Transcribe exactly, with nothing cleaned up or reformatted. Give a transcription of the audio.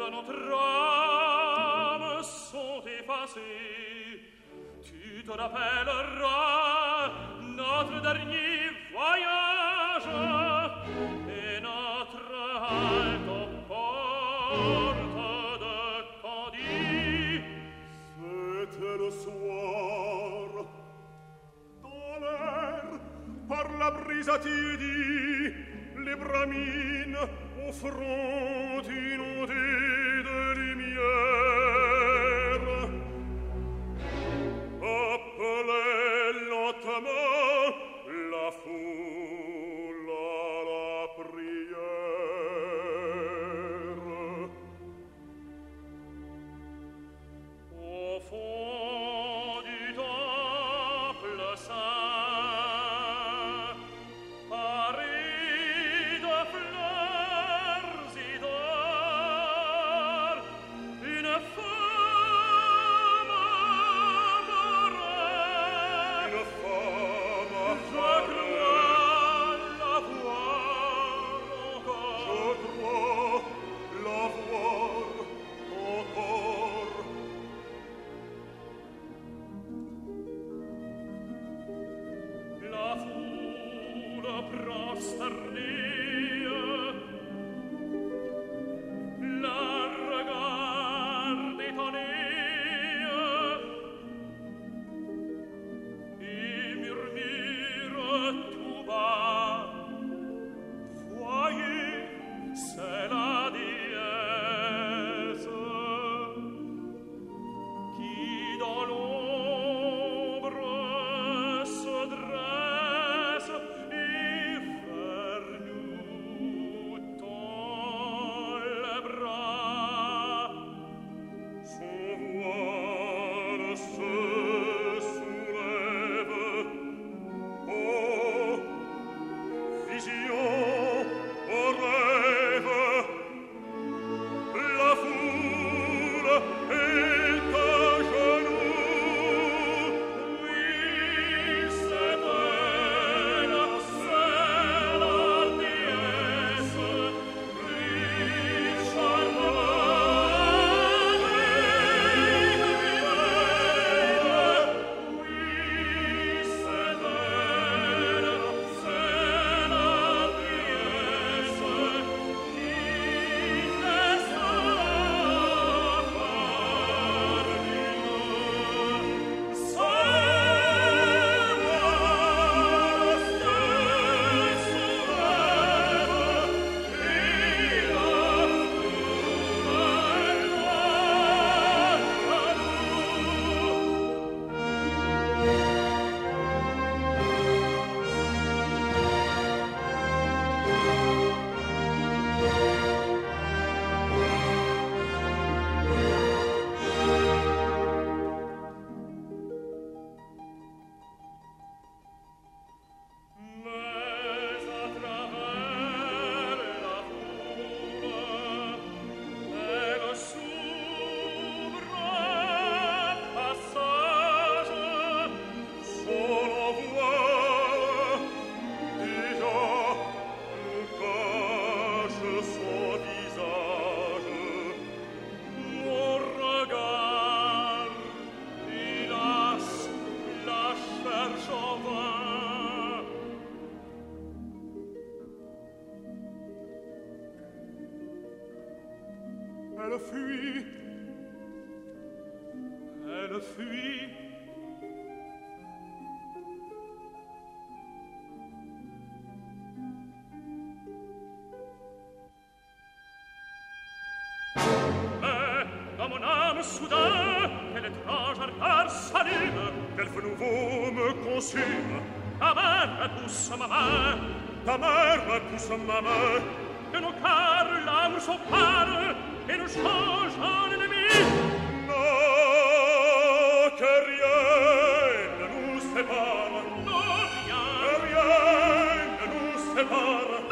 de notre âme sont effacées. Tu te rappelleras notre dernier voyage et notre halte aux portes de Candie. C'était le soir, dans l'air, par la brisa tiédie, les bramines offrant inondées de lumière appelaient lentement la foule à la prière. Au fond du temple saint, paré de fleurs et d'or, une femme mourrait. Une femme apparaît. Je crois la voir encore. Je crois la voir encore. La foule prosternée la regarde étonnée et murmure tout bas: voyez, c'est la déesse qui dans l'ombre se dresse et vers nous tend les bras. Son voile se soulève. Oh, vision, oh rêve, la foule est à genoux. Oui, c'est elle, c'est la déesse, plus charmante et divine. Oui, c'est elle, c'est la déesse qui descend mais à travers la foule, elle s'ouvre un passage. Son voile déjà nous cache son visage. Mon regard, hélas, la cherche en vain. Elle fuit, elle fuit. Mais dans mon âme soudain, quel étrange ardeur s'allume, quel feu nouveau me consume. Ta main repousse ma main, ta main repousse ma main, que nos cœurs l'amour s'opparent et nous changent en ennemis. Non, que rien ne nous sépare, non, rien, que rien ne nous sépare.